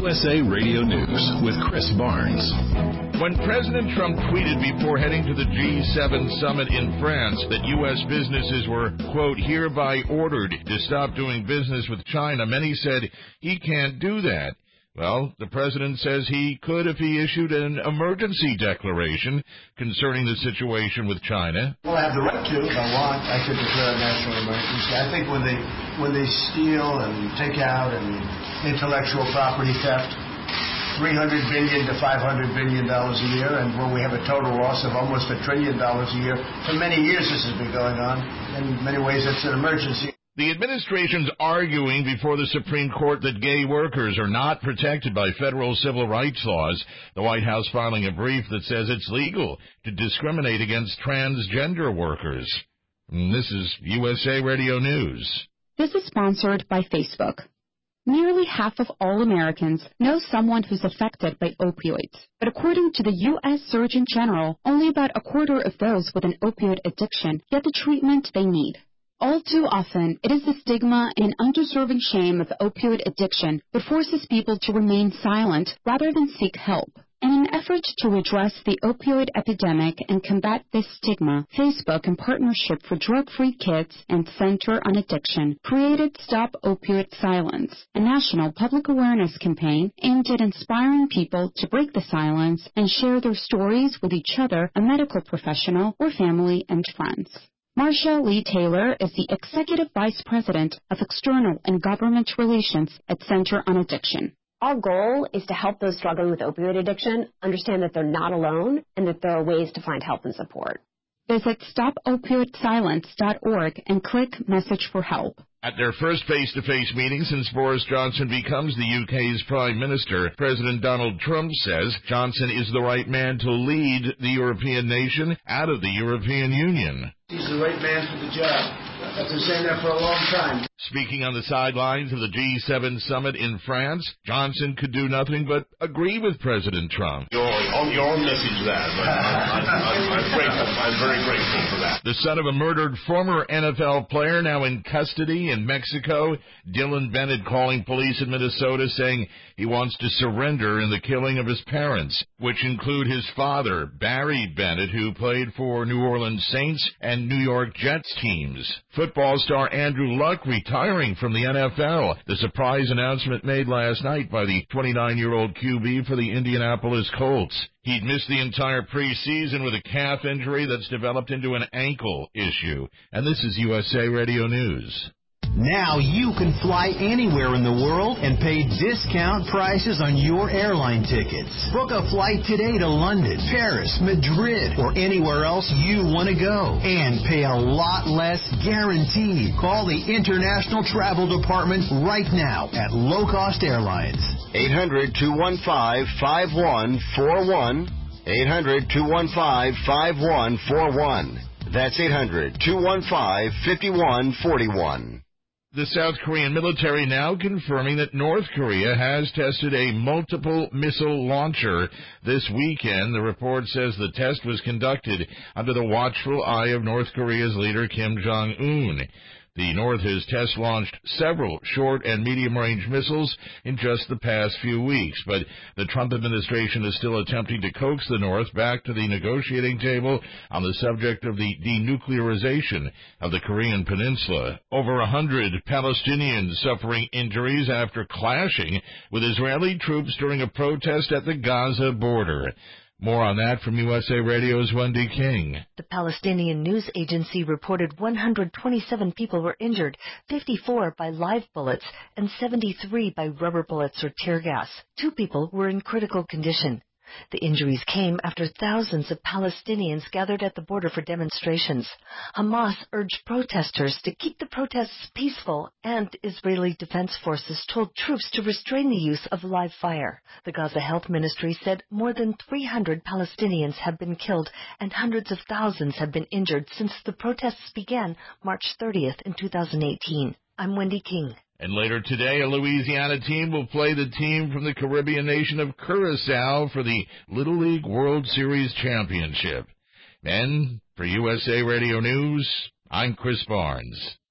USA Radio News with Chris Barnes. When President Trump tweeted before heading to the G7 summit in France that U.S. businesses were, quote, hereby ordered to stop doing business with China, many said he can't do that. Well, the president says he could if he issued an emergency declaration concerning the situation with China. Well, I have the right to. If I want, I could declare a national emergency. I think when they steal and take out and intellectual property theft, $300 billion to $500 billion a year, and when we have a total loss of almost $1 trillion a year, for many years this has been going on. In many ways, it's an emergency. The administration's arguing before the Supreme Court that gay workers are not protected by federal civil rights laws, the White House filing a brief that says it's legal to discriminate against transgender workers. And this is USA Radio News. This is sponsored by Facebook. Nearly half of all Americans know someone who's affected by opioids. But according to the U.S. Surgeon General, only about a quarter of those with an opioid addiction get the treatment they need. All too often, it is the stigma and underserving shame of opioid addiction that forces people to remain silent rather than seek help. In an effort to address the opioid epidemic and combat this stigma, Facebook, in partnership for Drug-Free Kids and Center on Addiction, created Stop Opioid Silence, a national public awareness campaign aimed at inspiring people to break the silence and share their stories with each other, a medical professional, or family and friends. Marsha Lee Taylor is the Executive Vice President of External and Government Relations at Center on Addiction. Our goal is to help those struggling with opioid addiction understand that they're not alone and that there are ways to find help and support. Visit stopopioidsilence.org and click Message for Help. At their first face-to-face meeting since Boris Johnson becomes the UK's Prime Minister, President Donald Trump says Johnson is the right man to lead the European nation out of the European Union. He's the right man for the job. I've been saying that for a long time. Speaking on the sidelines of the G7 summit in France, Johnson could do nothing but agree with President Trump. Your own message there. I'm grateful. I'm very grateful for that. The son of a murdered former NFL player now in custody in Mexico, Dylan Bennett calling police in Minnesota saying he wants to surrender in the killing of his parents, which include his father, Barry Bennett, who played for New Orleans Saints and New York Jets teams. Football star Andrew Luck retiring from the NFL. The surprise announcement made last night by the 29-year-old QB for the Indianapolis Colts. He'd missed the entire preseason with a calf injury that's developed into an ankle issue. And this is USA Radio News. Now you can fly anywhere in the world and pay discount prices on your airline tickets. Book a flight today to London, Paris, Madrid, or anywhere else you want to go. And pay a lot less guaranteed. Call the International Travel Department right now at Low Cost Airlines. 800-215-5141. 800-215-5141. That's 800-215-5141. The South Korean military now confirming that North Korea has tested a multiple missile launcher this weekend. The report says the test was conducted under the watchful eye of North Korea's leader Kim Jong-un. The North has test-launched several short- and medium-range missiles in just the past few weeks, but the Trump administration is still attempting to coax the North back to the negotiating table on the subject of the denuclearization of the Korean peninsula. Over 100 Palestinians suffering injuries after clashing with Israeli troops during a protest at the Gaza border. More on that from USA Radio's Wendy King. The Palestinian news agency reported 127 people were injured, 54 by live bullets and 73 by rubber bullets or tear gas. 2 people were in critical condition. The injuries came after thousands of Palestinians gathered at the border for demonstrations. Hamas urged protesters to keep the protests peaceful, and Israeli Defense Forces told troops to restrain the use of live fire. The Gaza Health Ministry said more than 300 Palestinians have been killed and hundreds of thousands have been injured since the protests began March 30th in 2018. I'm Wendy King. And later today, a Louisiana team will play the team from the Caribbean nation of Curaçao for the Little League World Series Championship. And for USA Radio News, I'm Chris Barnes.